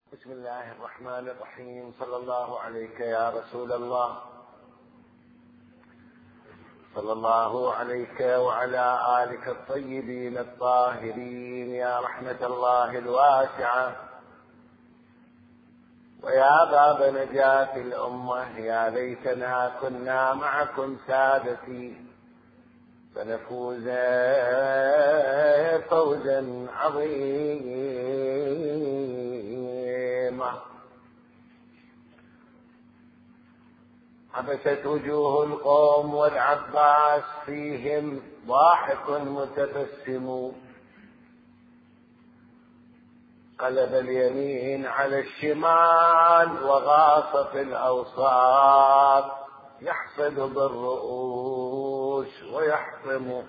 بسم الله الرحمن الرحيم. صلى الله عليك يا رسول الله، صلى الله عليك وعلى آلك الطيبين الطاهرين يا رحمة الله الواسعة ويا باب نجاة الأمة. يا ليتنا كنا معكم سادتي فنفوز فوزا عظيما. عبست وجوه القوم والعباس فيهم ضاحك متبسم، قلب اليمين على الشمال وغاص في الأوساط، يحصد بالرؤوس ويحطم.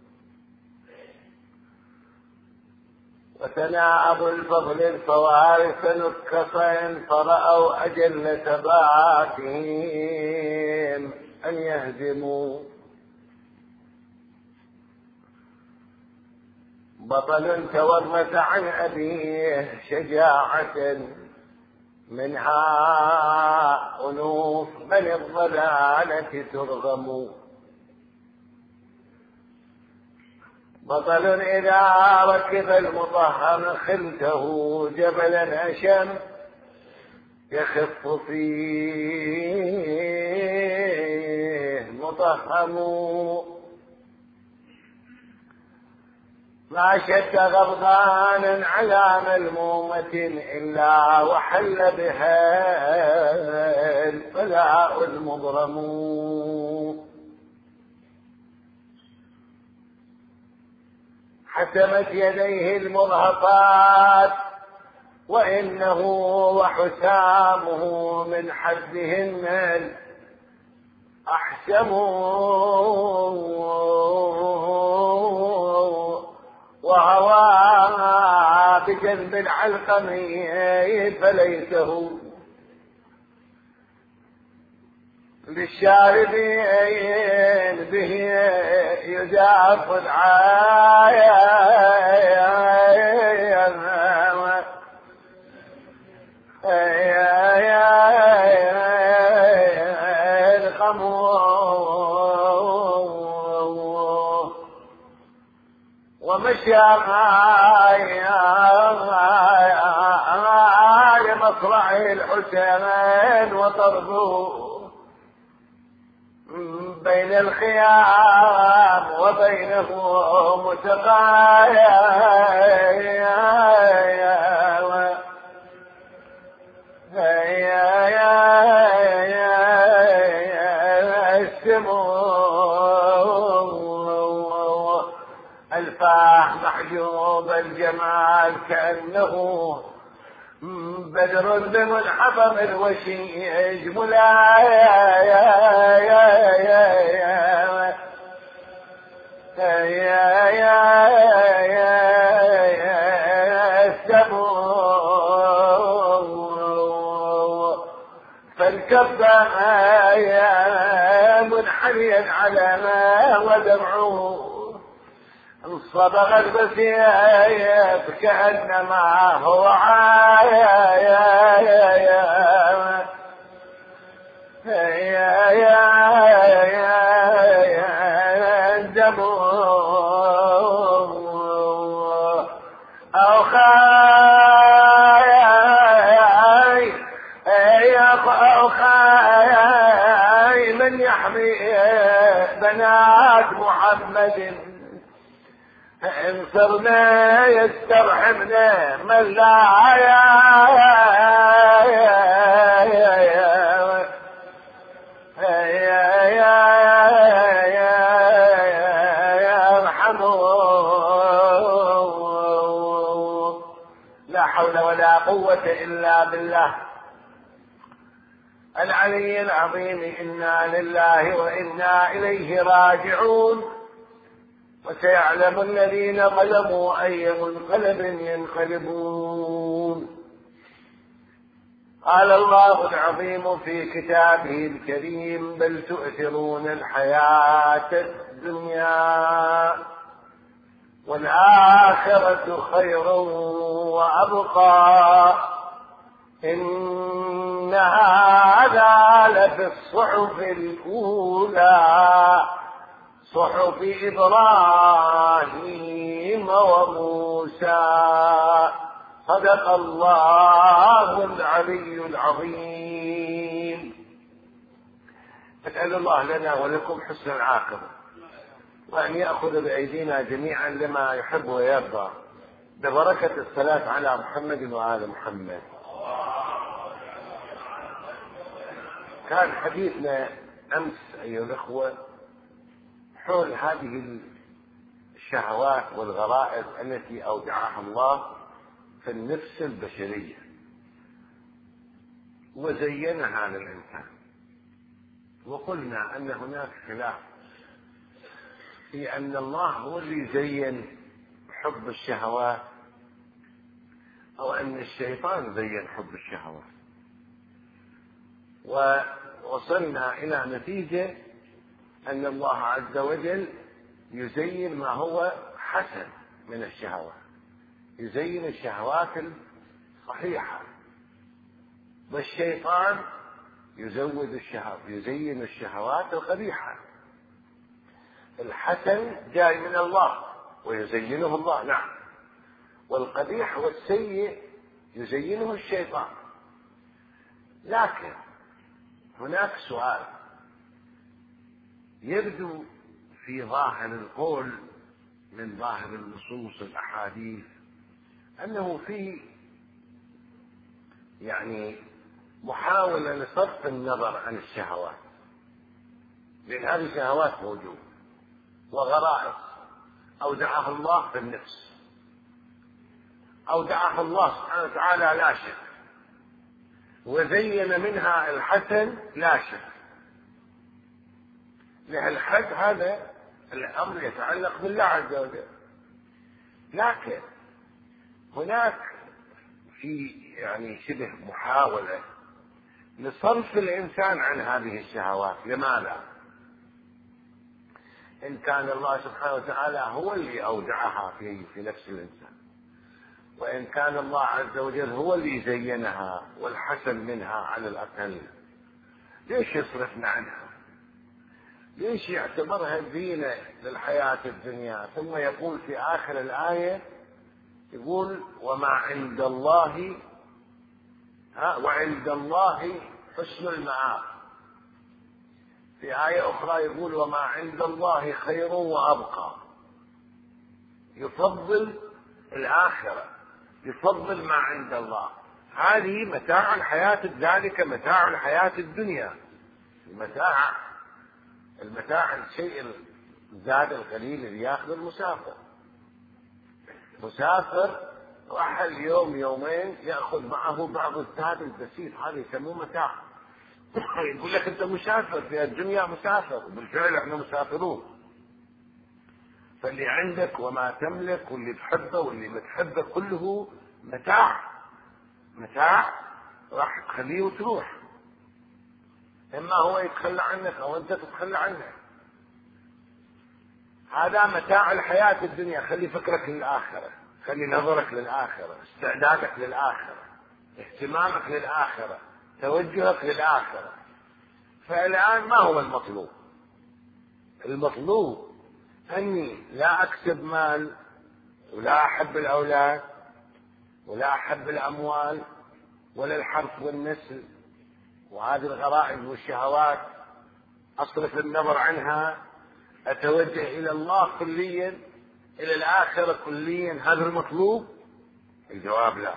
وتناءبوا الفضل الفوارس نكصين، فرأوا أجل ثباتهم أن يهزموا. بطل تورث عن أبيه شجاعة، منها أنوف من الضلالة ترغم. بطل إذا ركب المطهر خلته جبلا أشم، يخف فيه مطهم. ما شد غضبانا على ملمومة إلا وحل بها البلاء المضرم. حتمت يديه المرهفات وإنه وحسامه من حدهن أحسم. وهوى بجنب العلقم فليته للشاربين به يجاف ومشى لمصرع الحسين وطربه بين الخيام وبينه متقايا. الفاح محجوب الجمال كأنه بدر بمنحطم الوشيج فانكب منحنيا على ما ودمعه انصبغ البسيف كأنما هو دم أو خاي من يحمي بنات محمد. إن صرنا يسترحمنا من لا يرحمه. لا حول ولا قوة إلا بالله العلي العظيم. إنا لله وإنا إليه راجعون. وسيعلم الذين ظلموا أي منقلب ينقلبون. قال الله العظيم في كتابه الكريم: بل تؤثرون الحياة الدنيا والآخرة خير وأبقى إن هذا لفي الصحف الأولى صحف إبراهيم وموسى. صدق الله العلي العظيم. أسأل الله لنا ولكم حسن العاقبة، وأن يأخذ بأيدينا جميعا لما يحب ويرضى، ببركة الصلاة على محمد وآل محمد. كان حديثنا أمس أيها الأخوة حول هذه الشهوات والغرائز التي أودعها الله في النفس البشرية وزينها للإنسان، وقلنا أن هناك خلاف في أن الله هو اللي زين حب الشهوات أو أن الشيطان زين حب الشهوات، ووصلنا إلى نتيجة أن الله عز وجل يزين ما هو حسن من الشهوات، يزين الشهوات الصحيحة، والشيطان يزين الشهوات القبيحة. الحسن جاي من الله ويزينه الله، نعم، والقبيح والسيء يزينه الشيطان. لكن هناك سؤال يبدو في ظاهر القول من ظاهر النصوص الأحاديث أنه في محاولة لصرف النظر عن الشهوات، لأن هذه الشهوات موجودة وغرائز أودعها الله في النفس، أودعها الله سبحانه وتعالى لا شك، وزين منها الحسن لا شك. للحد هذا الأمر يتعلق بالله عز وجل، لكن هناك في شبه محاولة لصرف الإنسان عن هذه الشهوات. لماذا؟ إن كان الله سبحانه وتعالى هو اللي أودعها في نفس الإنسان، وإن كان الله عز وجل هو اللي زينها والحسن منها على الأقل، ليش يصرفنا عنها؟ ليش يعتبرها زينة للحياة الدنيا؟ ثم يقول في آخر الآية، يقول وما عند الله وعند الله حسن المآب. في آية أخرى يقول وما عند الله خير وأبقى. يفضل الآخرة، يفضل ما عند الله. هذه متاع الحياة، ذلك متاع الحياة الدنيا، المتاع الشيء الزاد القليل اللي ياخذ المسافر. مسافر رحل يوم يومين ياخذ معه بعض الزاد البسيط، هذا يسموه متاع. يقول لك انت مسافر في الدنيا، مسافر، وبالفعل احنا مسافرون. فاللي عندك وما تملك واللي تحبه واللي ما تحبه كله متاع راح تخليه وتروح، اما هو يتخلى عنك او انت تتخلى عنه. هذا متاع الحياة الدنيا. خلي فكرك للآخرة، خلي نظرك للآخرة، استعدادك للآخرة، اهتمامك للآخرة، توجهك للآخرة. فالآن ما هو المطلوب؟ المطلوب أني لا أكسب مال، ولا أحب الأولاد، ولا أحب الأموال، ولا الحرث والنسل، وهذه الغرائز والشهوات أصرف النظر عنها، أتوجه إلى الله كليا، إلى الآخرة كليا. هذا المطلوب؟ الجواب لا،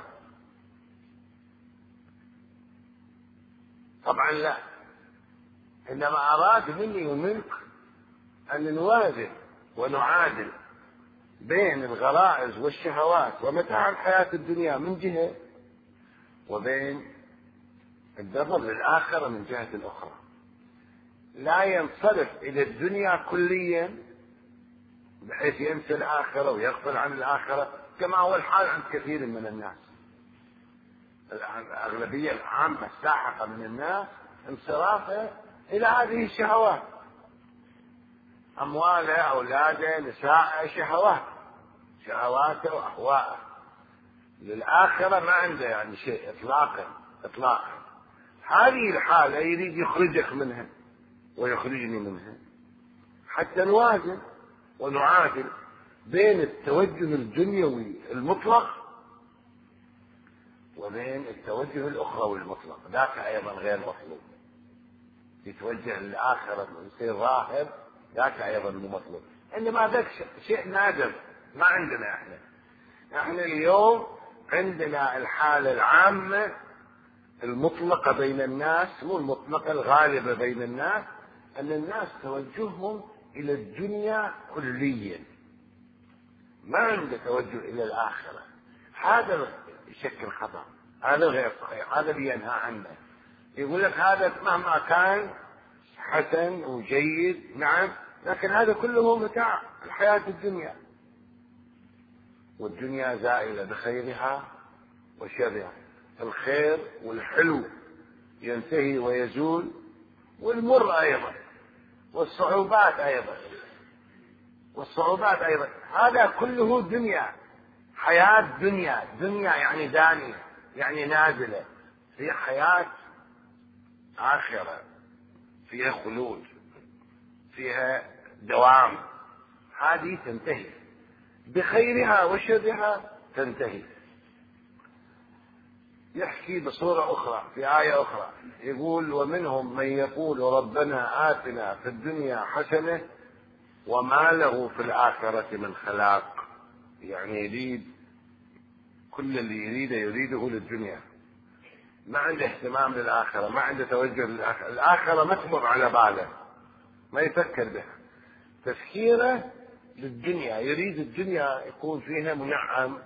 طبعا لا. إنما أراد مني ومنك أن نوازن ونعادل بين الغرائز والشهوات ومتاع الحياة الدنيا من جهة، وبين النظر للآخرة من جهة أخرى. لا ينصرف إلى الدنيا كليا بحيث ينسى الآخرة ويغفل عن الآخرة، كما هو الحال عند كثير من الناس. الأغلبية العامة الساحقة من الناس انصرافه إلى هذه الشهوات، أمواله، أولاده، نساءه، شهواته وأهواءه. للآخرة ما عنده شيء إطلاقا. إطلاقا. هذه الحالة يريد يخرجك منها ويخرجني منها حتى نوازن ونعادل بين التوجه الدنيوي المطلق وبين التوجه الأخروي المطلق، ذاك أيضا غير مطلوب. يتوجه للآخرة ويصير راهب، ذاك أيضا مو مطلوب. إنما ذاك شيء نادر ما عندنا احنا اليوم عندنا الحالة العامة المطلقة بين الناس، مو المطلقة، الغالبة بين الناس، أن الناس توجههم إلى الدنيا كليا، ما عنده توجه إلى الآخرة. هذا يشكل خطأ، هذا غير صحيح، هذا بينهى عنه. يقول لك هذا مهما كان حسن وجيد، نعم، لكن هذا كله متاع الحياة الدنيا، والدنيا زائلة بخيرها وشرها. الخير والحلو ينتهي ويزول، والمر أيضا، والصعوبات أيضا، هذا كله دنيا، حياة دنيا يعني دانية، يعني نازلة. في حياة آخرة فيها خلود، فيها دوام، هذه تنتهي بخيرها وشرها تنتهي. يحكي بصورة أخرى في آية أخرى يقول: ومنهم من يقول ربنا آتنا في الدنيا حسنة وما له في الآخرة من خلاق. يعني يريد كل اللي يريده للدنيا، ما عنده اهتمام للآخرة، ما عنده توجه للآخرة، الآخرة ما تمر على باله، ما يفكر بها، تفكيره للدنيا، يريد الدنيا يكون فيها منعم.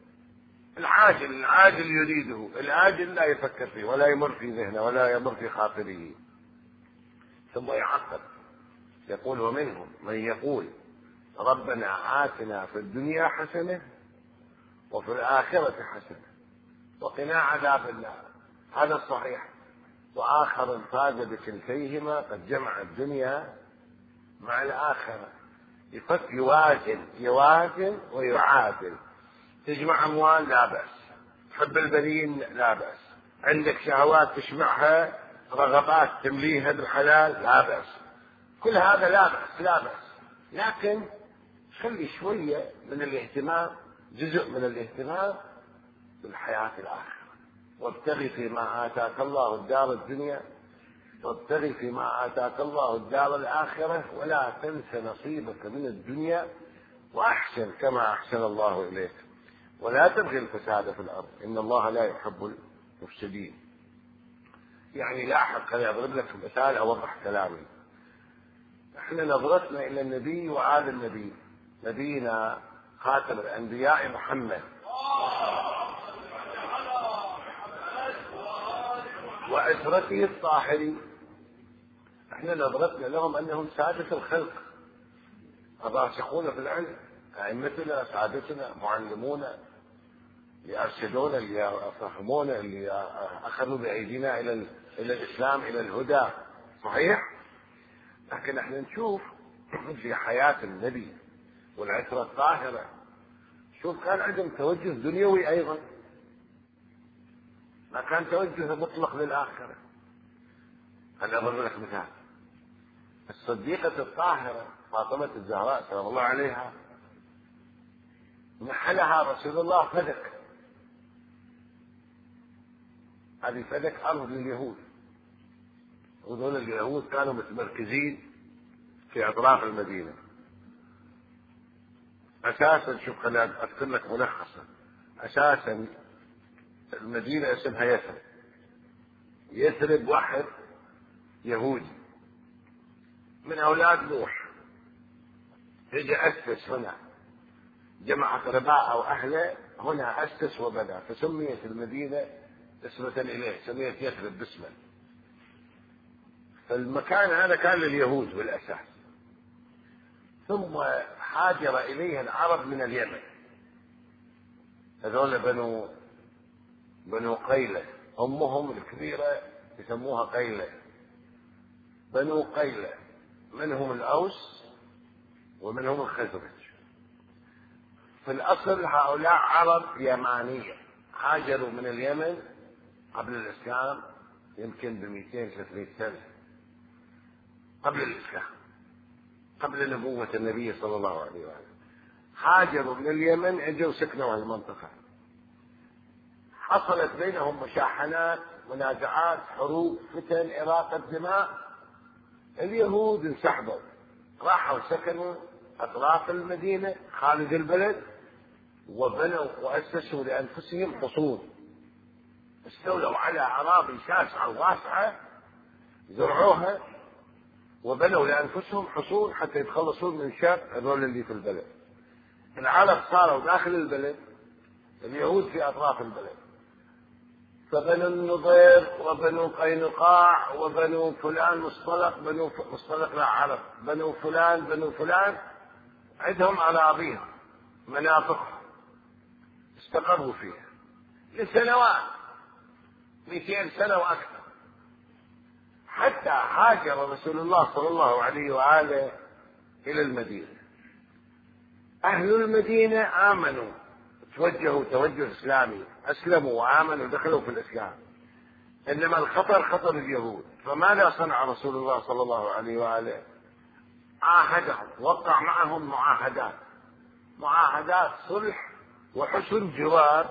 العاجل يريده، الآجل لا يفكر فيه ولا يمر في ذهنه ولا يمر في خاطره. ثم يعقب يقول: ومنهم من يقول ربنا آتنا في الدنيا حسنة وفي الآخرة حسنة وقنا عذاب النار. هذا الصحيح. وآخر فاز بكلتيهما، قد جمع الدنيا مع الآخرة. يوازن ويعادل. تجمع أموال لا بأس، تحب البنين لا بأس، عندك شهوات تشبعها، رغبات تمليها بالحلال لا بأس، كل هذا لا بأس، لكن خلي شوية من الاهتمام، جزء من الاهتمام بالحياة الآخرة. وابتغي فيما آتاك الله الدار الدنيا وابتغي فيما آتاك الله الدار الآخرة ولا تنس نصيبك من الدنيا وأحسن كما أحسن الله إليك ولا تبغي الفساد في الأرض إن الله لا يحب المفسدين. يعني لاحق أنا أضرب لك مثال أوضح كلامي. احنا نظرتنا إلى النبي وآل النبي، نبينا خاتم الأنبياء محمد وأسرته الطاهرين، احنا نظرتنا لهم أنهم سادة الخلق الراسخون في العلم، أئمتنا سادتنا معلمونا اللي أرشدونا اللي فهمونا اللي أخذوا بأيدينا إلى الإسلام إلى الهدى. صحيح؟ لكن احنا نشوف في حياة النبي والعترة الطاهرة، شوف كان عندهم توجه دنيوي أيضا، ما كان توجه مطلق للآخرة. أنا أضرب لك مثال: الصديقة الطاهرة فاطمة الزهراء سلام الله عليها نحلها رسول الله فدك، هذه فدك أرض لليهود، وذول اليهود كانوا متمركزين في أطراف المدينة أساسا. شوف خليني أذكر لك ملخصا. أساسا المدينة اسمها يثرب. يثرب واحد يهودي من أولاد نوح يجي أسس هنا، جمع أقرباء أو أهله هنا، أسس وبدأ، فسميت المدينة نسبة إليه، سميت يثرب باسمه. فالمكان هذا كان لليهود بالأساس، ثم هاجر إليه العرب من اليمن، هذول بنو قيلة، أمهم الكبيرة يسموها قيلة، بنو قيلة، منهم الأوس ومنهم الخزرج. في الأصل هؤلاء عرب يمانية، هاجروا من اليمن قبل الإسلام يمكن ب200 300 سنة قبل الإسلام، قبل نبوة النبي صلى الله عليه وآله. هاجروا من اليمن، اجوا سكنوا هالمنطقة، حصلت بينهم مشاحنات، منازعات، حروب، فتن، إراقة دماء. اليهود انسحبوا، راحوا سكنوا أطراف المدينة خارج البلد، وبنوا وأسسوا لأنفسهم حصون، استولوا على أراضي شاسعة وواسعة، زرعوها وبنوا لأنفسهم حصون حتى يتخلصون من شر هذول اللي في البلد. العرب صاروا داخل البلد، اليهود في أطراف البلد، فبنو النضير وبنو قينقاع وبنو فلان مصطلق، بنو مصطلق لا عرب، بنو فلان عندهم أراضيهم مناطقهم استقروا فيها لسنوات، 200 سنة وأكثر، حتى هاجر رسول الله صلى الله عليه وآله إلى المدينة. أهل المدينة آمنوا، توجهوا توجه إسلامي، أسلموا وآمنوا، دخلوا في الإسلام. إنما الخطر خطر اليهود. فماذا صنع رسول الله صلى الله عليه وآله؟ عاهدهم، وقع معهم معاهدات صلح وحسن جوار.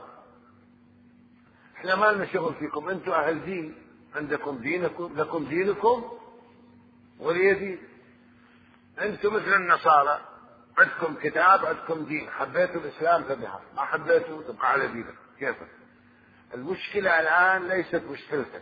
احنا ما لنا شغل فيكم، انتم أهل دين، عندكم دينكم، لكم دينكم ولي دين. انتم مثل النصارى، عندكم كتاب، عندكم دين، حبيتوا الإسلام فبها، ما حبيتوا تبقى على دينك كيفك. المشكلة الآن ليست مشكلتك،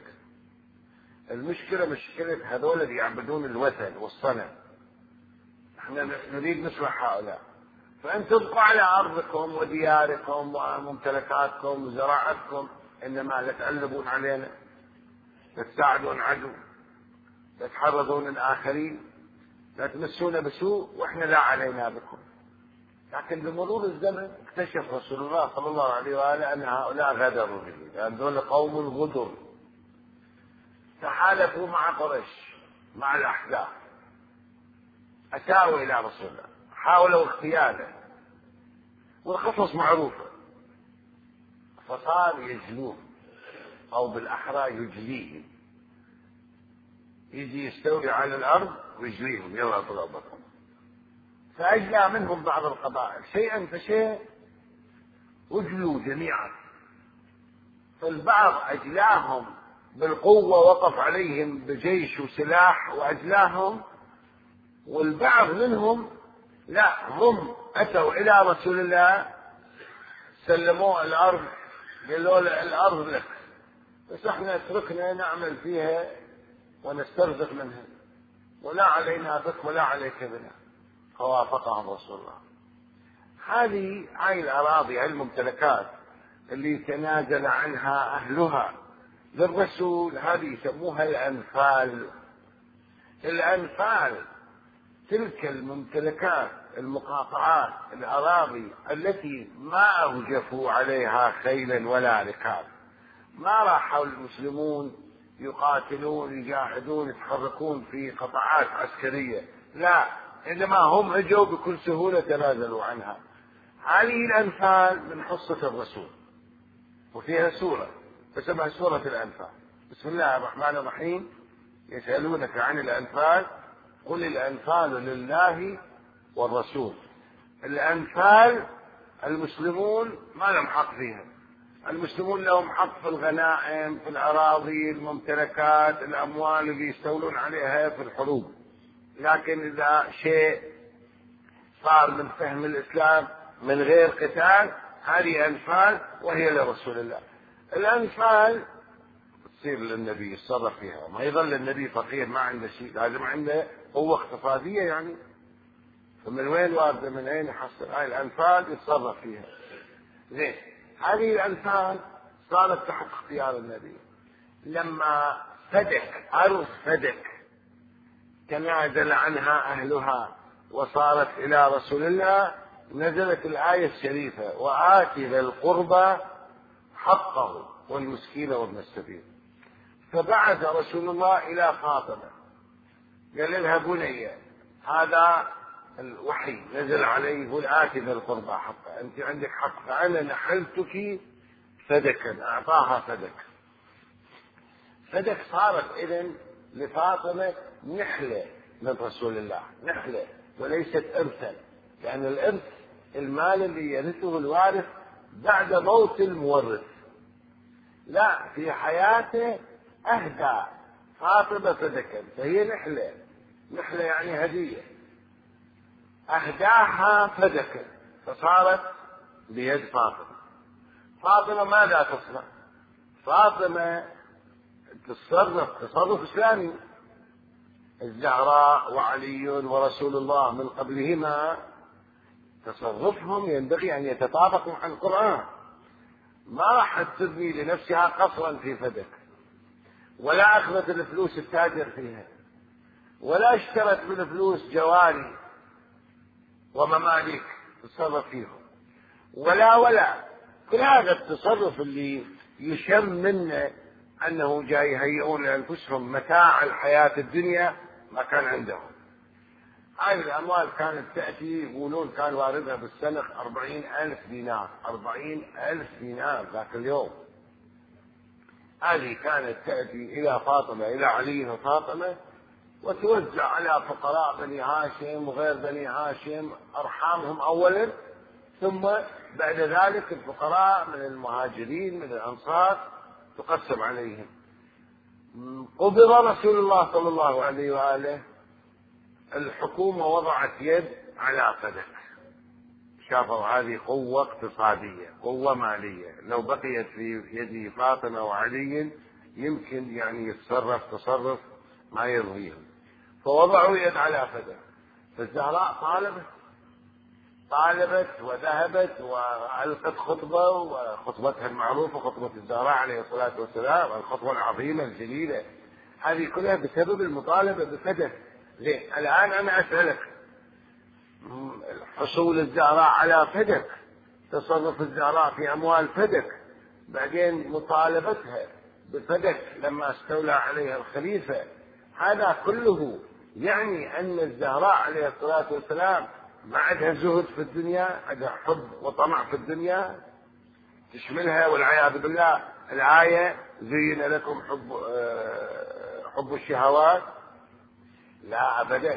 المشكلة مشكلة هذول اللي يعبدون الوثن والصنم. احنا نريد نصلح هؤلاء. فأنتم تبقوا على أرضكم ودياركم وممتلكاتكم وزراعتكم، إنما لا تقلبون علينا، لا تساعدون عدو، لا تحرضون الآخرين، لا تمسونا بسوء وإحنا لا علينا بكم. لكن بمرور الزمن اكتشف رسول الله صلى الله عليه وآله أن هؤلاء غدروا به، لأن دول قوم غدر، تحالفوا مع قريش، مع الأحزاب، أساءوا إلى رسول الله، حاولوا اغتياله، والقصص معروفة. فصار يجلوه، أو بالأحرى يجليهم، يجي يستولي على الأرض ويجليهم، يلا طلعوا بكم. فأجلى منهم بعض القبائل شيئا فشيء، وجلوا جميعا. فالبعض أجلاهم بالقوة، وقف عليهم بجيش وسلاح وأجلاهم، والبعض منهم لا، هم أتوا إلى رسول الله، سلموه الأرض، قالوا له الأرض لك، بس احنا اتركنا نعمل فيها ونسترزق منها، ولا علينا بك ولا عليك بنا. فوافقهم رسول الله. هاي الأراضي، هاي الممتلكات اللي تنازل عنها أهلها للرسول، هذه يسموها الأنفال. الأنفال تلك الممتلكات، المقاطعات، الأراضي التي ما أوجفوا عليها خيلا ولا ركاب، ما راحوا المسلمون يقاتلون يجاهدون يتحركون في قطاعات عسكرية، لا، إنما هم اجوا بكل سهولة تنازلوا عنها. هذه الأنفال من حصة الرسول، وفيها سورة اسمها سورة الأنفال. بسم الله الرحمن الرحيم. يسألونك عن الأنفال، قل الأنفال لله والرسول. الأنفال المسلمون ما لهم حق فيها، المسلمون لهم حق في الغنائم، في الأراضي، الممتلكات، الأموال اللي يستولون عليها في الحروب. لكن إذا شيء صار من فهم الإسلام من غير قتال، هذه أنفال وهي لرسول الله. الأنفال تصير للنبي يتصرف فيها، ما يظل النبي فقير ما عنده شيء، لازم عنده قوة اقتصادية يعني. فمن وين واردة، من أين يحصل هاي الأنفال يتصرف فيها. زين، هذه الأنفال صارت تحت اختيار النبي. لما أرض فدك تنازل عنها أهلها وصارت إلى رسول الله، نزلت الآية الشريفة: وآت ذا القربى حقه والمسكين وابن السبيل. فبعث رسول الله إلى فاطمة، قال لها: بني، هذا الوحي نزل عليه، يقول آت ذا القربى حقه، أنت عندك حق، فأنا نحلتك فدكا، أعطاها فدك. فدك صارت إذن لفاطمة نحلة من رسول الله، نحلة وليست إرثا، لأن الإرث المال اللي يرثه الوارث بعد موت المورث. لا، في حياته أهدى فاطمة فدكا، فهي نحلة، نحلة يعني هدية، أهداها فدكا فصارت بيد فاطمة. فاطمة ماذا تصنع؟ فاطمة تتصرف تصرف إسلامي. الزهراء وعلي ورسول الله من قبلهما تصرفهم ينبغي أن يتطابق مع القرآن. ما راح تبني لنفسها قصرا في فدك، ولا أخذت الفلوس التاجر فيها، ولا اشترت بالفلوس جواري وممالك تتصرف فيهم، ولا كل هذا التصرف اللي يشم منه أنه جاي يهيئون لأنفسهم متاع الحياة الدنيا ما كان عندهم. هذه الأموال كانت تأتي، يقولون كان واردها بالسنة 40,000 دينار، 40,000 دينار ذاك اليوم. هذه كانت تأتي إلى فاطمة، إلى علي وفاطمة، وتوزع على فقراء بني هاشم وغير بني هاشم، أرحامهم أولا، ثم بعد ذلك الفقراء من المهاجرين من الأنصار تقسم عليهم. قبض رسول الله صلى الله عليه وآله، الحكومة وضعت يد على فدك، شافوا هذه قوة اقتصادية، قوة مالية، لو بقيت في يد فاطمة وعلي يمكن يعني يتصرف تصرف ما يرضيهم، فوضعوا يد على فدك. فالزهراء طالبت وذهبت وألقت خطبة، وخطبتها المعروفة خطبة الزهراء عليه الصلاة والسلام، الخطبة العظيمة الجليلة، هذه كلها بسبب المطالبة بفدك. ليه؟ الآن أنا أسألك، حصول الزهراء على فدك، تصرف الزهراء في أموال فدك، بعدين مطالبتها بفدك لما استولى عليها الخليفة، هذا كله يعني أن الزهراء عليه الصلاة والسلام ما عندها زهد في الدنيا، عندها حب وطمع في الدنيا تشملها والعياذ بالله. الآية زين لكم حب الشهوات، لا أبدا،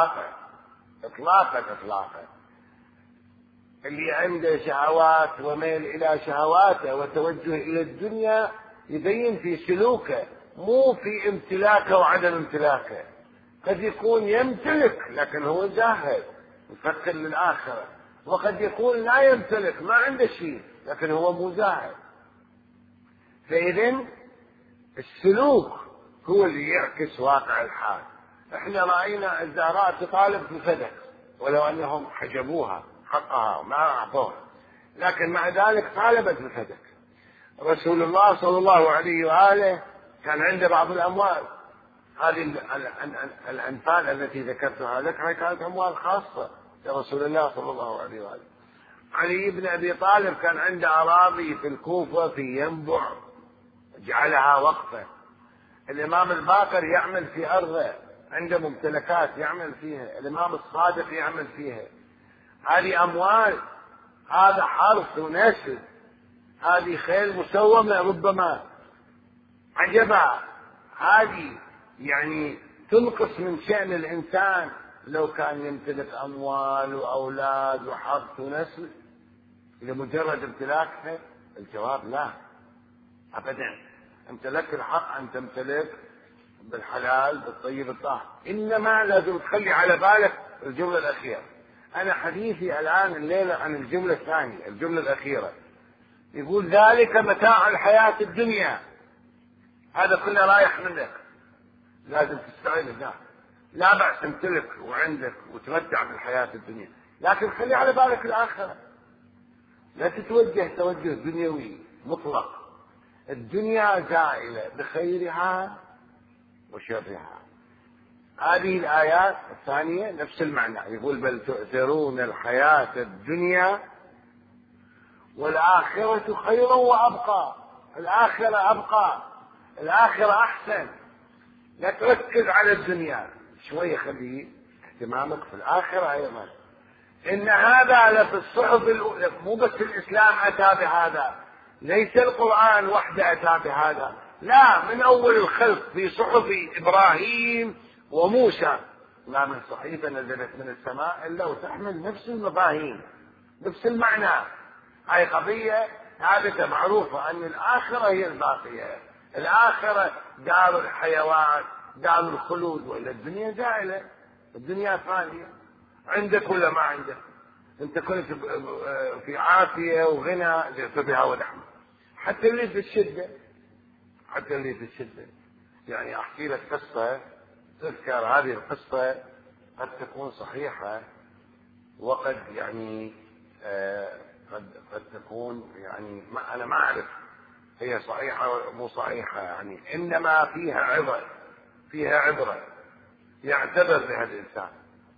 إطلاقا. اللي عنده شهوات وميل إلى شهواته وتوجه إلى الدنيا يبين في سلوكه، مو في امتلاكه وعدم امتلاكه. قد يكون يمتلك لكن هو زاهد يفكر للآخرة، وقد يكون لا يمتلك ما عنده شيء لكن هو مو زاهد. فإذن السلوك هو اللي يعكس واقع الحال. احنا رأينا الزهراء تطالب بفدك ولو أنهم حجبوها حقها وما أعطوها، لكن مع ذلك طالبت بفدك. رسول الله صلى الله عليه وآله كان عنده بعض الأموال، هذه الأنفال التي ذكرتها لك كانت أموال خاصة لرسول الله صلى الله عليه وآله. علي بن أبي طالب كان عنده أراضي في الكوفة في ينبع جعلها وقفة. الإمام الباقر يعمل في أرضه، عنده ممتلكات يعمل فيها. الإمام الصادق يعمل فيها. هذه أموال، هذا حرث ونسل، هذه خيل مسومة ربما عجبا. هذه يعني تنقص من شأن الإنسان لو كان يمتلك أموال وأولاد وحرث ونسل لمجرد امتلاكها. الجواب لا أبدا. امتلك الحق أن تمتلك بالحلال بالطيب الطاهر، إنما لازم تخلي على بالك الجملة الأخيرة. أنا حديثي الآن الليلة عن الجملة الثانية، الجملة الأخيرة، يقول ذلك متاع الحياة الدنيا. هذا كله رايح منك، لازم تستعين. لا بأس تمتلك وعندك وتمتع بالحياة الدنيا، لكن خلي على بالك الآخرة. لا تتوجه توجه دنيوي مطلق. الدنيا زائلة بخيرها وشرها. هذه الآيات الثانية نفس المعنى، يقول بل تؤثرون الحياة الدنيا والآخرة خير وأبقى. الآخرة أبقى، الآخرة أحسن. لا تركز على الدنيا شوية، خلي اهتمامك في الآخرة أيضا. إن هذا لفي الصحف الأولى. مو بس الإسلام أتى بهذا، ليس القرآن وحده أتى بهذا، لا، من أول الخلق في صحف إبراهيم وموسى، ما من صحيفة نزلت من السماء إلا وتحمل نفس المفاهيم نفس المعنى. هاي قضية ثابتة معروفة أن الآخرة هي الباقية، الآخرة دار الحيوان، دار الخلود، وإلا الدنيا زائلة، الدنيا فانية. عندك ولا ما عندك؟ أنت كنت في عافية وغنى جئت بها ونعمة. حتى اللي في الشدة، حتى اللي في الشدة، يعني أحكي لك قصة، تذكر هذه القصة قد تكون صحيحة، وقد يعني قد تكون يعني أنا ما أعرف هي صحيحة ولا مو صحيحة، يعني إنما فيها عبرة، فيها عبرة يعتبر بها الإنسان.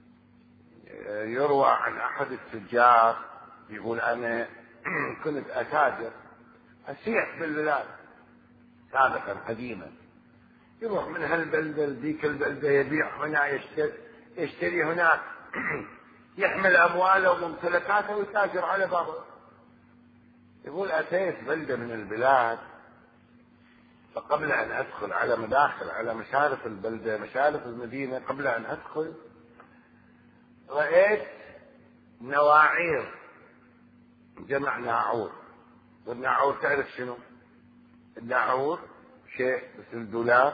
يروى عن أحد التجار يقول أنا كنت أتاجر أسيح بالبلاد سابقا قديما، يروح من هالبلدة لذيك البلدة، يبيع هنا يشتري هناك، يحمل أمواله وممتلكاته ويتاجر على بابه. يقول أتيت بلدة من البلاد، فقبل أن أدخل على مداخل على مشارف البلدة مشارف المدينة، قبل أن أدخل رأيت نواعير، جمع ناعور. والناعور تعرف شنو؟ الناعور شيء مثل دولاب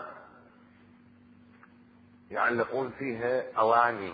يعلقون فيها أواني،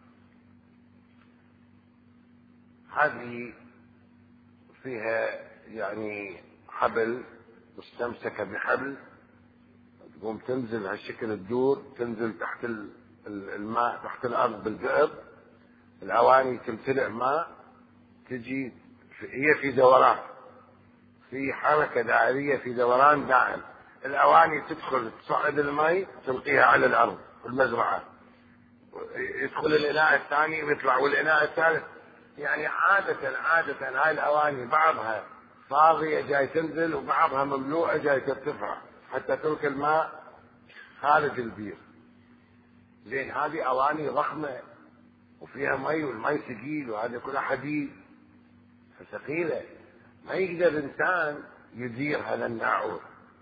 هذه فيها يعني حبل مستمسكة بحبل، تقوم تنزل هالشكل تدور، تنزل تحت الماء تحت الأرض بالبئر، الأواني تمتلئ ماء، تجي هي في دوران، في حركة دائرية، في دوران دائم. الأواني تدخل تصعد الماء تلقيها على الأرض في المزرعة، يدخل الإناء الثاني ويطلع، والإناء الثالث. يعني عادة هاي الأواني بعضها فاضية جاي تنزل، وبعضها مملوءة جاي ترتفع حتى تلقي الماء خارج البير. زين هذه أواني ضخمة وفيها مي، والمي ثقيل، وهذا كلها حديد ثقيلة، ما يقدر إنسان يدير هذا الناعور.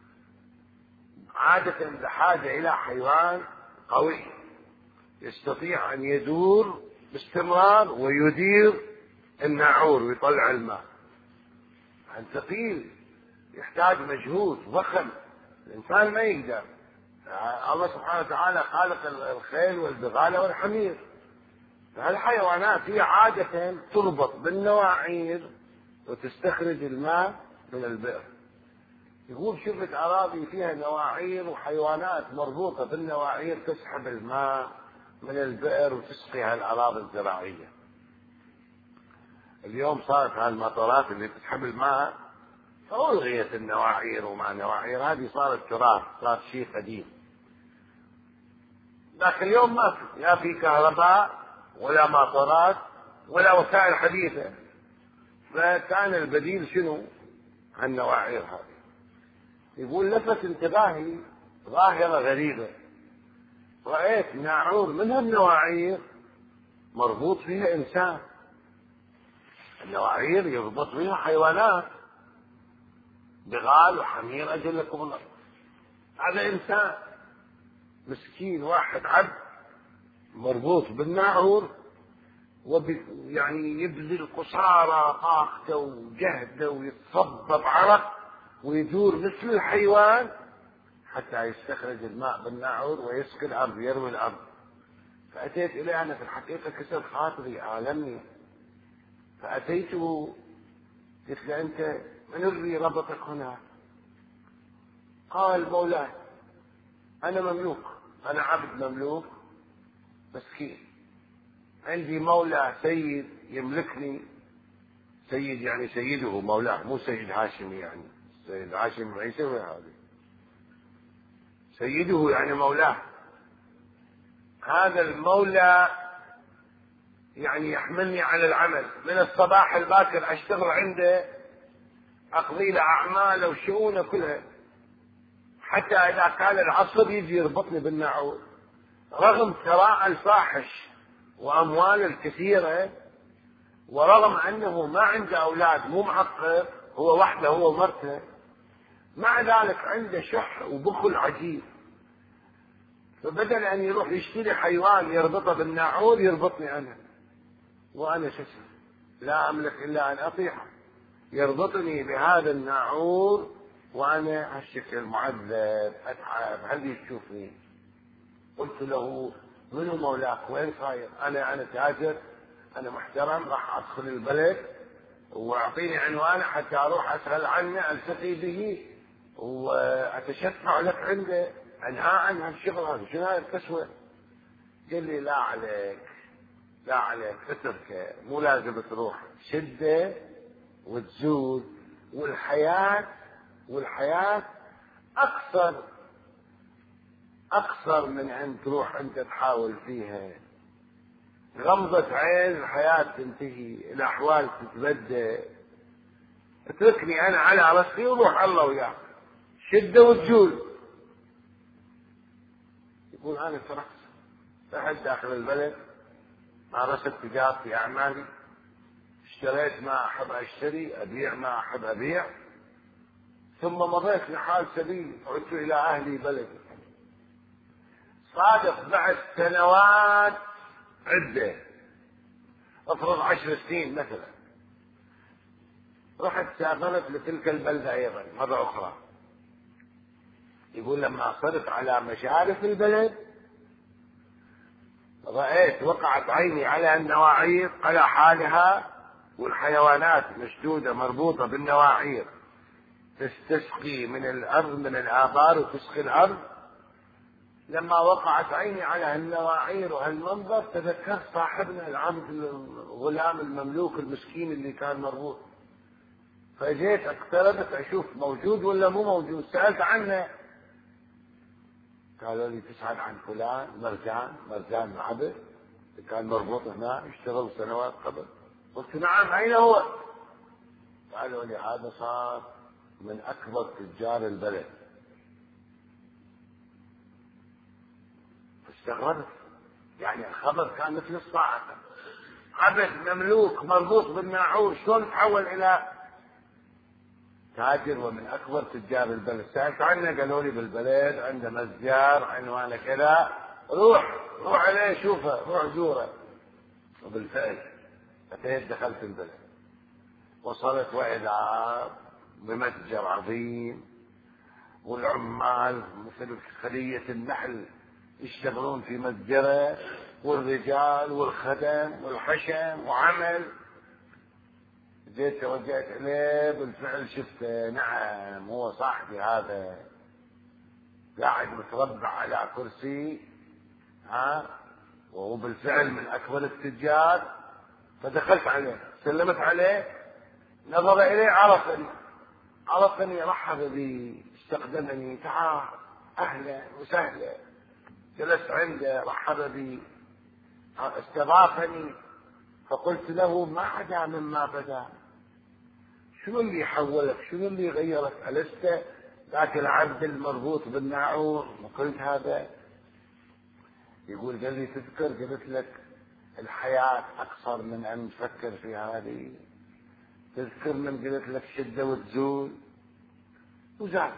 عادة بحاجة إلى حيوان قوي يستطيع أن يدور باستمرار ويدير الناعور ويطلع الماء. عن ثقيل يحتاج مجهود ضخم، الإنسان ما يقدر. الله سبحانه وتعالى خالق الخيل والبغالة والحمير، فهالحيوانات هي عادة تربط بالنواعير وتستخرج الماء من البئر. يقول شفت أراضي فيها نواعير وحيوانات مربوطة بالنواعير تسحب الماء من البئر وتسقي هالأراضي الزراعية. اليوم صارت هالمطارات اللي تسحب الماء، فألغيت النواعير، ومع نواعير هذه صارت تراث، صارت شيء قديم. لكن اليوم ما في، لا في كهرباء ولا مطارات ولا وسائل حديثة، فكان البديل شنو؟ هالنواعير هذه. يقول لفت انتباهي ظاهرة غريبة، رأيت ناعور من هالنواعير مربوط فيها إنسان. النواعير يربط فيها حيوانات، بغال وحمير أجل لكم الله، هذا إنسان مسكين واحد عبد مربوط بالناعور، يعني يبذل قصارى طاقته وجهده ويتصبب عرق ويدور مثل الحيوان حتى يستخرج الماء بالناعور ويسقي الأرض، يروي الأرض. فأتيت إليه أنا في الحقيقة كسر خاطري، آلمني، فأتيته قلت له أنت من الذي ربطك هنا؟ قال مولاي أنا مملوك، أنا عبد مملوك مسكين، عندي مولى سيد يملكني. سيد يعني سيده مولاه، مو سيد هاشم، يعني سيد هاشم ما يسوي هذا، سيده يعني مولاه. هذا المولى يعني يحملني على العمل من الصباح الباكر، أشتغل عنده، أقضي له أعماله وشؤونه كلها، حتى إذا كان العصر يجي يربطني بالناعور. رغم ثراء الفاحش وأموال الكثيرة، ورغم أنه ما عنده أولاد، مو معقد، هو وحده هو ومرته، مع ذلك عنده شح وبخل عجيب، فبدل أن يروح يشتري حيوان يربطه بالناعور يربطني أنا، وأنا شو لا أملك إلا أن أطيحه، يربطني بهذا الناعور وأنا هالشكل معذب أتعب، هل تشوفني؟ قلت له منو مولاك؟ وين صاير؟ أنا تاجر، أنا محترم، راح أدخل البلد وأعطيني عنوانه حتى أروح أسأل عنه ألتقي به وأتشفع لك عنده، أنهى عن هالشغل هذا، شنو هاي القسوة؟ قال لي لا عليك لا عليك، اتركه، مو لازم تروح، شدة وتزول، والحياة أقصر من أن تروح أنت تحاول فيها، غمضة عين الحياة تنتهي، الأحوال تتبدل، اتركني أنا على رأسي وروح الله وياك، شدة وتزول. يقول أنا تركت، رحت داخل البلد، مارست تجارتي أعمالي، اشتريت ما أحب أشتري، أبيع ما أحب أبيع، ثم مضيت لحال سبيل، عدت إلى أهلي بلدي. صادف بعد سنوات عدة، افرض 10 سنين مثلا، رحت سافرت لتلك البلدة أيضا مرة أخرى. يقول لما صرت على مشارف البلد رأيت، وقعت عيني على النواعير على حالها، والحيوانات مشدودة مربوطة بالنواعير تستسقي من الأرض، من الآبار وتسقي الأرض. لما وقعت عيني على هالنواعير وهالمنظر تذكرت صاحبنا العبد الغلام المملوك المسكين اللي كان مربوط، فجيت اقتربت اشوف موجود ولا مو موجود، سألت عنه، قالوا لي تسأل عن فلان مرجان العبد كان مربوط هنا، اشتغل سنوات قبل. قلت نعم، أين هو؟ قالوا لي هذا صار من أكبر تجار البلد. استغربت، يعني الخبر كان مثل الصاعقة، عبد مملوك مربوط بالناعور شلون تحول إلى تاجر ومن أكبر تجار البلد؟ سألت عنه، قالوا لي بالبلد عنده متجر عنوانه كذا، روح عليه شوفه، روح زوره. وبالفعل أتيت دخلت البلد، وصلت وإذا بمتجر عظيم، والعمال مثل خلية النحل يشتغلون في متجره، والرجال والخدم والحشم وعمل. جيت توجهت إليه، بالفعل شفته، نعم هو صاحبي هذا، قاعد متربع على كرسي، وهو بالفعل من أكبر التجار. فدخلت عليه، سلمت عليه، نظر إلي، عرفني، رحب بي، استقدمني، تعال أهلا وسهلا، جلست عنده، رحب بي، استضافني. فقلت له ما عدا مما بدا، شنو اللي حولك؟ شنو اللي غيرك؟ ألست ذاك العبد المربوط بالناعور؟ وقلت هذا. يقول قال لي تذكر قلت لك الحياة أقصر من أن تفكر في هذه؟ تذكر من قلت لك شدة وتزول؟ وزالت.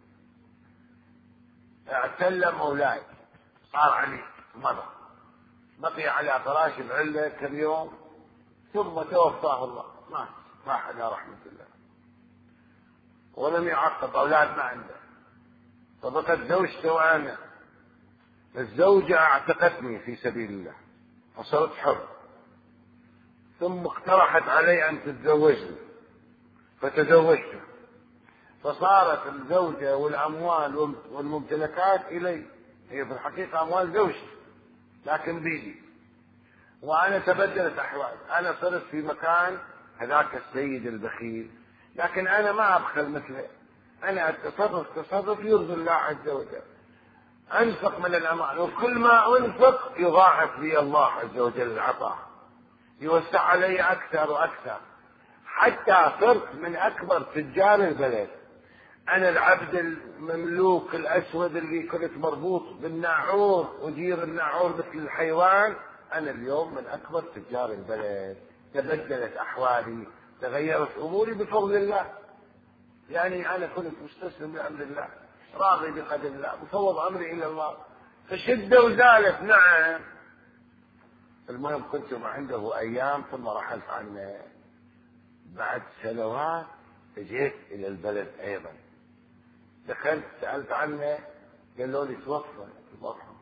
اعتل مولاي، صار علي مرض، بقي على فراش العلة كم يوم، ثم توفاه الله، مات، راح إلى رحمة الله، ولم يعقب، أولاد ما عنده. فبقت زوجته وأنا. الزوجة اعتقتني في سبيل الله فصرت حر، ثم اقترحت علي أن تتزوجني فتزوجت، فصارت الزوجة والأموال والممتلكات إلي، هي في الحقيقة أموال زوجتي لكن بيدي، وأنا تبدلت أحوالي، أنا صرت في مكان هذاك السيد البخيل، لكن أنا ما أبخل مثله، أنا أتصرف يرضي الله عز وجل، أنفق من الأموال، وكل ما أنفق يضاعف لي الله عز وجل العطاء، يوسع علي أكثر وأكثر، حتى صرت من أكبر تجار البلد. أنا العبد المملوك الأسود اللي كنت مربوط بالناعور ودير الناعور مثل الحيوان، أنا اليوم من أكبر تجار البلد. تبدلت أحوالي، تغيرت أموري بفضل الله. يعني أنا كنت مستسلم لأمر الله، راضي بقدر الله، مفوض أمري إلى الله، فشدة وزالت. نعم. المهم كنت عنده أيام ثم رحلت عنه. بعد سنوات جيت إلى البلد أيضا، دخلت سألت عنه، قالوا لي توفى المرحوم.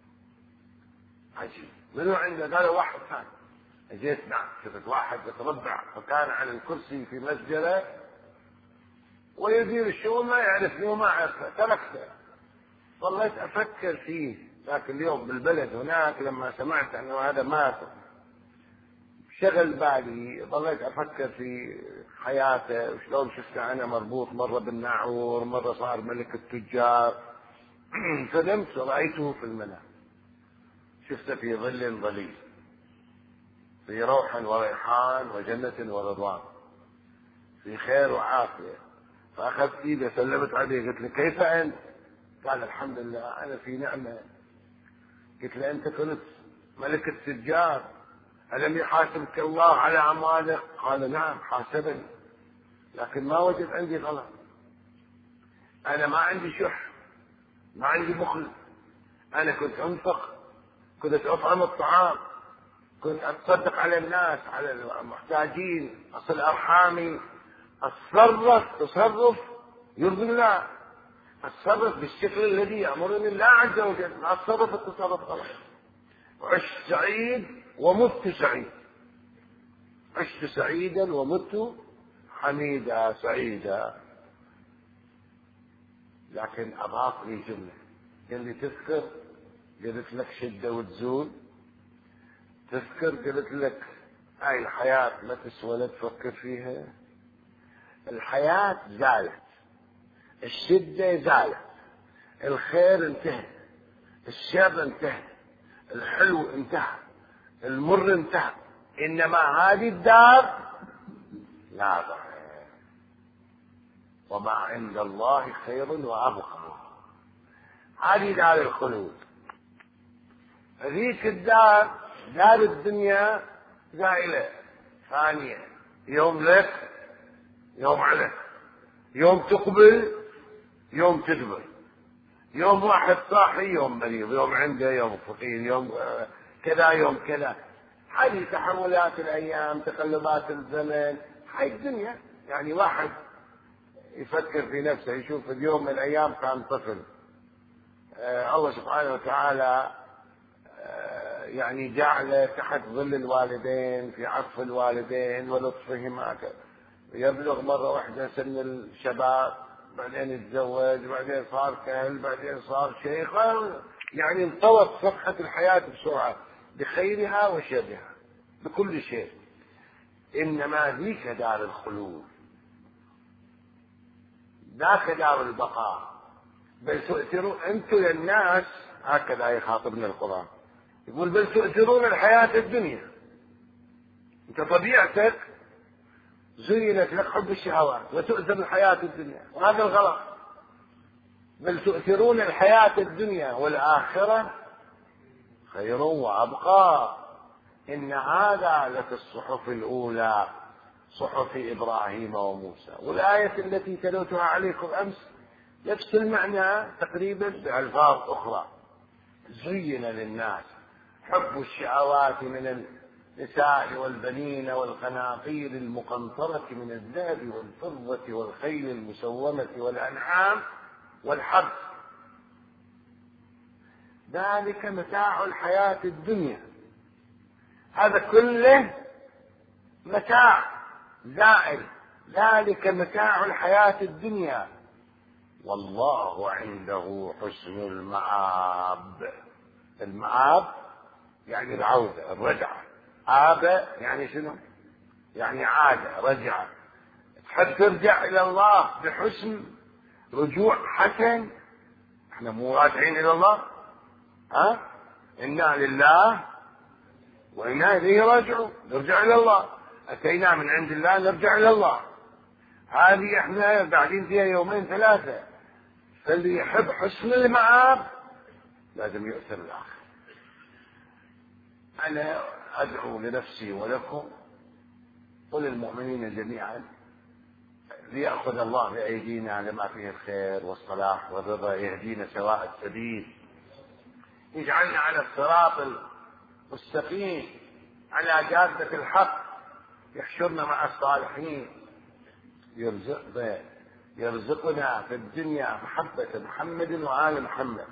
عجيب، منو عنده؟ قالوا واحد ثاني. جيت نعم، شفت واحد يتربع، فكان على الكرسي في مسجله ويدير الشؤون، ما يعرفني وما أعرفه، تركته. ظليت أفكر فيه ذاك اليوم بالبلد هناك، لما سمعت أنه هذا مات شغل بالي، ظليت أفكر في حياته وشلون شفته أنا مربوط مرة بالناعور، مرة صار ملك التجار. فنمت ورأيته في المنام، شفته في ظل ظليل، في روح وريحان وجنة ورضوان، في خير وعافية. فأخذت إيده سلمت عليه، قلت له كيف أنت؟ قال الحمد لله أنا في نعمة. قلت له أنت كنت ملك التجار، ألم يحاسبك الله على أموالك؟ قال نعم حاسبني، لكن ما وجد عندي غلط. أنا ما عندي شح، ما عندي بخل، أنا كنت أنفق، كنت أطعم الطعام، كنت أتصدق على الناس، على المحتاجين، أصل أرحامي، أتصرف تصرف يرضي الله، أتصرف بالشكل الذي يأمرني الله عز وجل، ما أتصرف التصرف غلط. عشت سعيد ومت سعيد، عشت سعيدا ومت حميدا سعيدا. لكن أضاف لي جملة، قال لي تذكر قلت لك شدة وتزول، تذكر قلت لك هاي الحياة ما تسوى لا تفكر فيها. الحياة زالت، الشدة زالت، الخير انتهى، الشر انتهى، الحلو انتهى، المر انتهى، إنما هذه الدار لا ضر، وما عند الله خير وأبقى. هذه دار الخلود. ذيك الدار دار الدنيا زائلة ثانية، يوم لك يوم عليك، يوم تقبل يوم تدبر، يوم واحد صاحي يوم مريض، يوم عنده يوم فقير، يوم كذا يوم كذا. هذه تحولات الأيام، تقلبات الزمن، هاي الدنيا. يعني واحد يفكر في نفسه، يشوف اليوم من الأيام كان طفل، الله سبحانه وتعالى يعني جعله تحت ظل الوالدين، في عطف الوالدين ولطفهما، يبلغ مرة واحدة سن الشباب، بعدين يتزوج، بعدين صار كهل، بعدين صار شيخ، يعني انطوت صفحة الحياة بسرعة، بخيرها وشرها، بكل شيء. إنما ذيك دار الخلود، ذاك دار البقاء. بل تؤثرون أنتم للناس، هكذا يخاطبنا القرآن، يقول بل تؤثرون الحياة الدنيا. أنت طبيعتك زينت لك حب الشهوات وتؤثر الحياة الدنيا، وهذا الغلط. بل تؤثرون الحياة الدنيا والآخرة خير وأبقى. إن هذا لفي الصحف الأولى، صحف إبراهيم وموسى. والآية التي تلوتها عليكم أمس نفس المعنى تقريبا بألفاظ أخرى. زين للناس حب الشهوات من النساء والبنين والقناطير المقنطرة من الذهب والفضة والخيل المسومة والأنعام والحرث، ذلك متاع الحياة الدنيا. هذا كله متاع زائل، ذلك متاع الحياة الدنيا، والله عنده حسن المآب. المآب يعني العودة، الرجعة. آب يعني شنو؟ يعني عاد، رجع. تحب ترجع إلى الله بحسن رجوع حسن. احنا مو راجعين إلى الله، إنا لله وإنا إليه راجعون، نرجع إلى الله. أتينا من عند الله نرجع إلى الله. هذه احنا قاعدين فيها يومين ثلاثة. فاللي يحب حسن المآب لازم يؤثر الآخر. أنا أدعو لنفسي ولكم وللمؤمنين جميعا ليأخذ الله بأيدينا لما فيه الخير والصلاح والرضا، يهدينا سواء السبيل، يجعلنا على الصراط المستقيم، على جادة الحق، يحشرنا مع الصالحين، يرزقنا في الدنيا محبة محمد وآل محمد،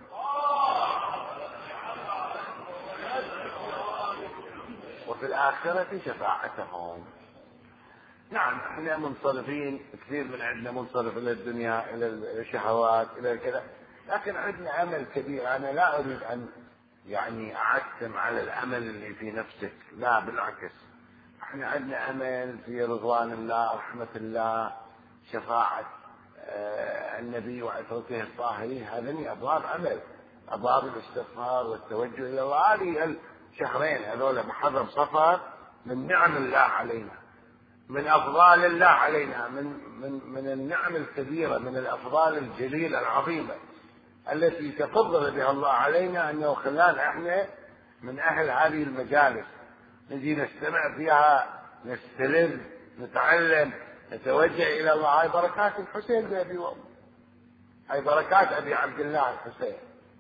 وفي الآخرة شفاعتهم. نعم احنا منصرفين، كثير من عندنا منصرف الى الدنيا، الى الشهوات، الى كذا، لكن عندنا امل كبير. انا لا اريد ان يعني اعتم على الامل اللي في نفسك، لا بالعكس، احنا عندنا امل في رضوان الله، رحمة الله، شفاعة النبي وعترته الطاهرين. هذني ابواب امل، ابواب الاستغفار والتوجه الى الله. هذه الشهرين هذول محرم صفر من نعم الله علينا، من أفضال الله علينا، من النعم الكبيرة، من الأفضال الجليلة العظيمة التي تفضل بها الله علينا، أنه خلانا إحنا من أهل هذه المجالس نجي نستمع فيها، نستلم، نتعلم، نتوجه إلى الله. هاي بركات الحسين بأبي وأمي، هاي بركات أبي عبد الله الحسين،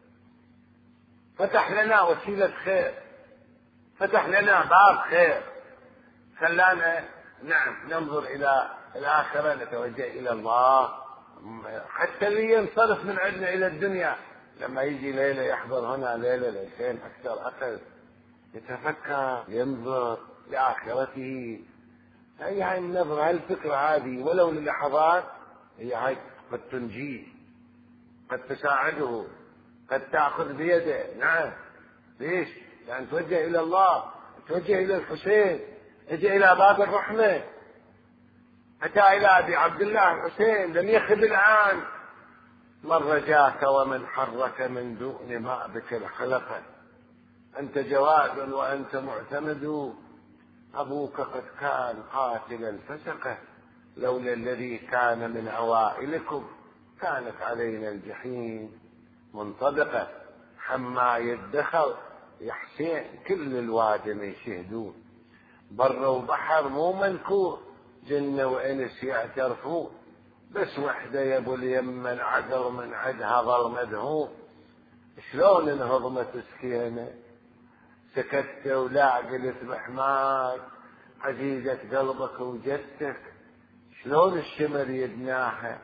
فتح لنا وسيلة خير، فتح لنا باب خير، خلانا نعم ننظر إلى الآخرة، نتوجه إلى الله. حتى اللي ينصرف من عندنا إلى الدنيا لما يجي ليلة يحضر هنا ليلة ليلتين أكثر أقل، يتفكر، ينظر لآخرته. هاي النظرة، هاي الفكرة هذه ولو للحظات، هي هاي قد تنجيه، قد تساعده، قد تأخذ بيده. نعم، ليش؟ يعني توجه إلى الله، توجه إلى الحسين، اجي إلى باب الرحمة، أتى إلى أبي عبد الله الحسين، لم يخب الآن من رجاك ومن حرك من دون ما بك الخلق، أنت جواد وأنت معتمد، أبوك قد كان قاتل الفسقة، لولا الذي كان من أوائلكم كانت علينا الجحيم منطبقة، حما يدخل يا حسين كل الوادم يشهدون، بر وبحر مو منكور، جنة وإنس يعترفون، بس وحده يا ابو اليم من عذر من عدها ظل مدهون. شلون انهضمت سكينة سكت ولا قلت بحماك، عزيزة قلبك وجدتك، شلون الشمر يدناها،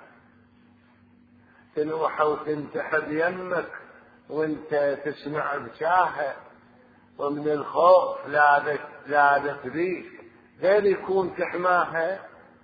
تنوح وتنتحب يمك وانت تسمع بشاها، ومن الخوف لاذت بيك غير يكون تحماها،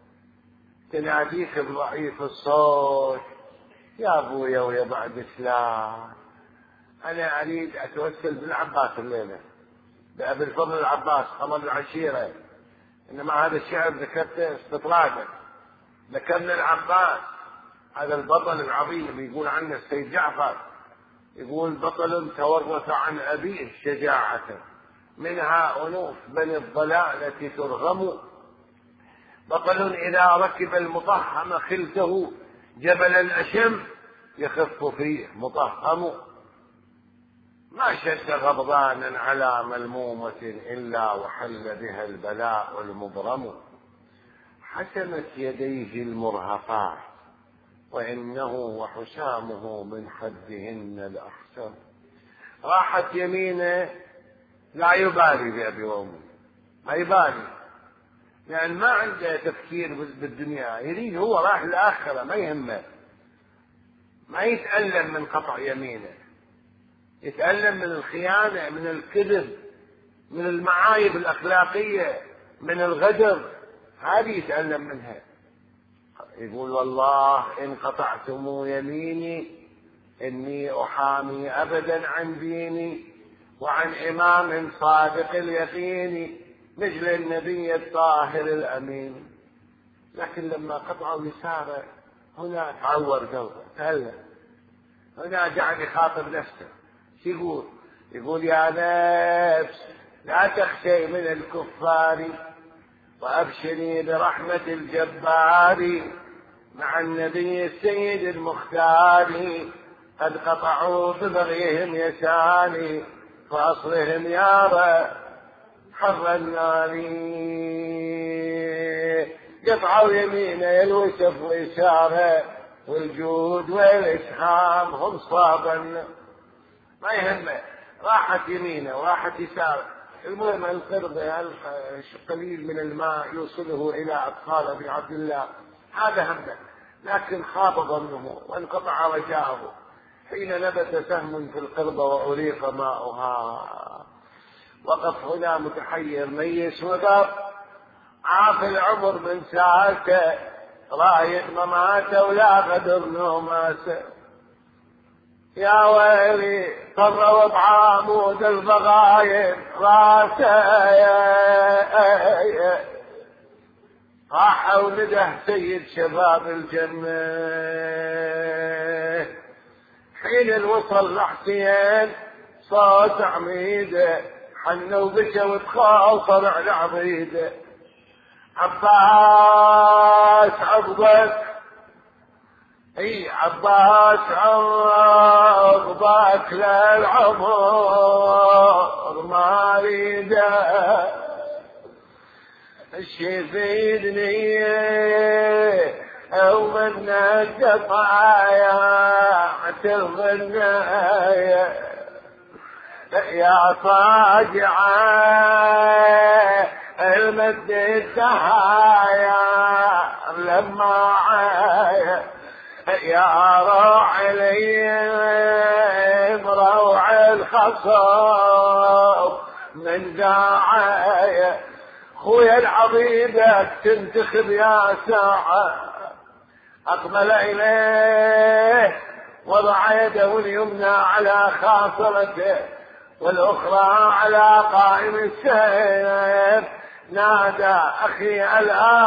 تناديك بضعيف الصوت، يا ابويا ويا بعد سلام. انا اريد اتوسل بالعباس الليله، بأبي الفضل العباس قمر العشيره، انما هذا الشعر ذكرته استطرادا، ذكرنا العباس هذا البطل العظيم، يقول عنه السيد جعفر، يقول بطل تورث عن أبيه شجاعة، منها أنوف بني الضلالة ترغم، بطل إذا ركب المطهم خلته جبل الأشم، يخف فيه مطهم، ما شد غضبانا على ملمومة إلا وحل بها البلاء المبرم، حسمت يديه المرهفات وإنه وحسامه من حدهن الأحسن، راحت يمينه لا يبالي بأبي وأمي، ما يبالي، يعني ما عنده تفكير بالدنيا، يريد هو راح الآخرة، ما يهمه، ما يتألم من قطع يمينه، يتألم من الخيانة، من الكذب، من المعايب الأخلاقية، من الغدر، هذه يتألم منها. يقول والله إن قطعتم يميني إني أحامي أبدا عن ديني وعن إمام صادق اليقين مثل النبي الطاهر الأمين، لكن لما قطعوا يساره هنا تعور قلبه، تألم، هنا قاعد يخاطب نفسه، شو يقول يا نفس لا تخشي من الكفار وأبشري برحمة الجبار، مع النبي السيد المختار قد قطعوا ببغيهم يساني فأصلهم يا حر النار، قطعوا يمينه الوسف ويساره والجود والإسهام هم صابا، ما يهمه، راحت يمينه وراحت يساره، المهم القربة قليل من الماء يوصله إلى أطفال أبي عبد الله، هذا همه. لكن خاب ظنه وانقطع رجاؤه حين نبت سهم في القربة وأريق ماؤها. وقف هنا متحير ميس وقف، عاف العمر من ساعته، رايد مماته ولا قدر نوماته. يا ويلي طروا بعمود البغايب راسه، راح ولده سيد شباب الجنة. حين الوصل لحسين صوت عميده، حن وبكى وتخاصر على عبيده. عباس عضبك، اي عباس عضبك للعمر ما ريده، شفيدني ومن القطايا تغنى يا صاجعة المد الدهايا لما يا روع لي مروع الخصوم من داعي. خويا العظيمك تنتخب يا ساعة، أقبل إليه وضع يده اليمنى على خاصرته والأخرى على قائم السيف، نادى أخي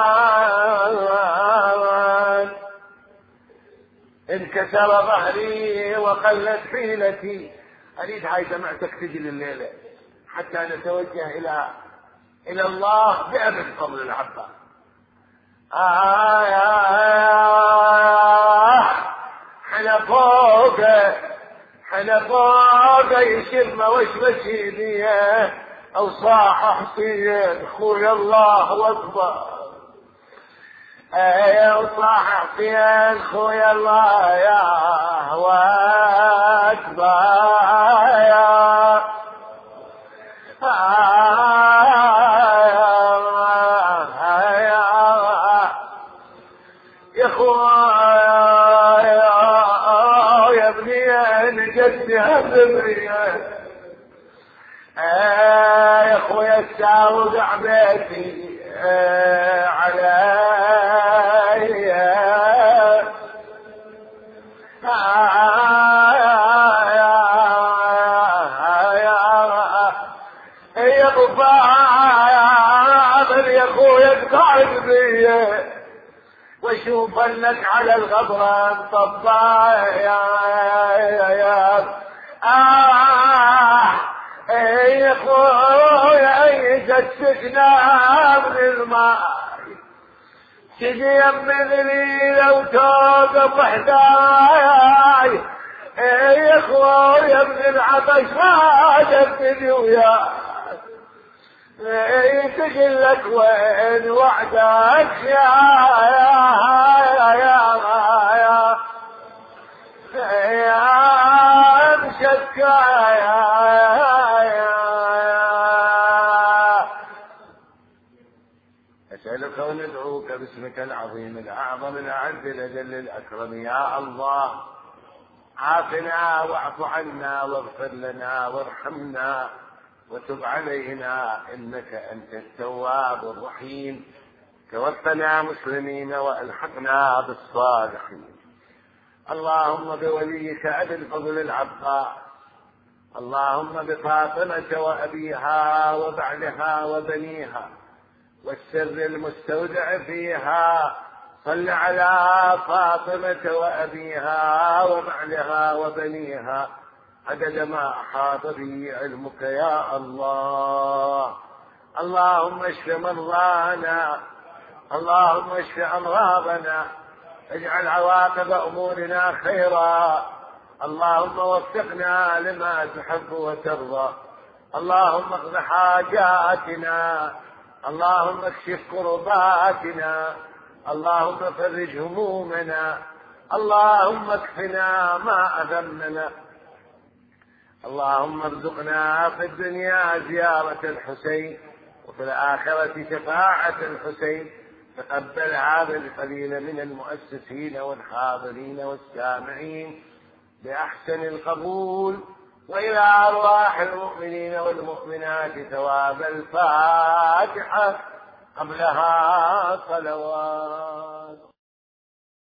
الآن انكسر ظهري وقلت حيلتي. أريد هاي دمعتك تجي الليلة حتى نتوجه إلى الله بأبد فضل العباس. حنا فوق يشم وشمس ايديه او صاح حسين خويا الله اكبر. صاح حسين خويا الله يا اكبر يا خويا ابني نجدها بمريه. يا خويا الساوق عبيتي علي يا ضفاعر يا خويا اقطع بي واشوف انك على الغبران طبايا يا خويا يجسسنا من الماء تجي يمني لو توقف حداي. يا خويا من العطش ما جبني وياك تقول لك وين وعدك يا مشكا أسألك وندعوك باسمك العظيم الأعظم الأعز الأجل الأكرم. يا الله عافنا واعف عنا واغفر لنا وارحمنا وتب علينا إنك أنت التواب الرحيم. توفنا مسلمين وألحقنا بالصالحين. اللهم بوليك أبي الفضل العباس، اللهم بفاطمة وأبيها وبعلها وبنيها والسر المستودع فيها، صل على فاطمة وأبيها وبعلها وبنيها عدد ما أحاط به علمك يا الله. اللهم اشف مرضانا، اللهم اشف أمراضنا، اجعل عواقب أمورنا خيرا. اللهم وفقنا لما تحب وترضى. اللهم اقض حاجاتنا، اللهم اكشف كرباتنا، اللهم فرج همومنا، اللهم اكفنا ما أهمنا، اللهم ارزقنا في الدنيا زيارة الحسين وفي الآخرة شفاعة الحسين. تقبل هذا القليل من المؤسسين والحاضرين والسامعين بأحسن القبول، وإلى أرواح المؤمنين والمؤمنات ثواب الفاتحة قبلها صلوات.